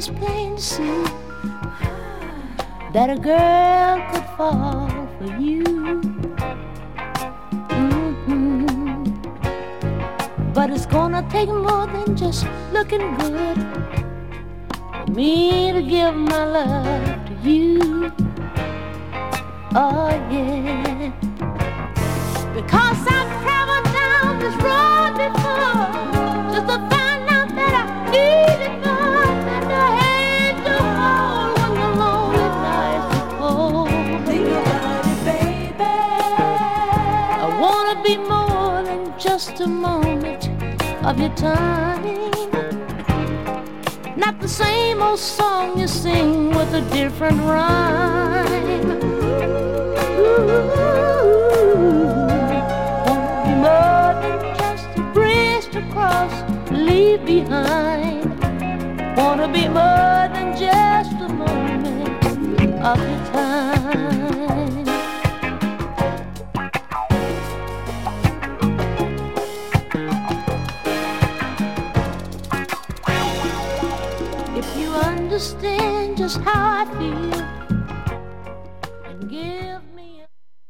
it's plain to see that a girl could fall for you. But it's gonna take more than just looking good for me to give my love to you. Oh yeah, because I've traveled down this road before just to find out that I need it more than the hand to hold when the lonely nights are cold. Think about it, baby. I wanna be more than just a moment of your time, not the same old song you sing with a different rhyme. Ooh, wanna be more than just a bridge to cross, leave behind. Wanna be more than just a moment of your time. Understand just how I feel,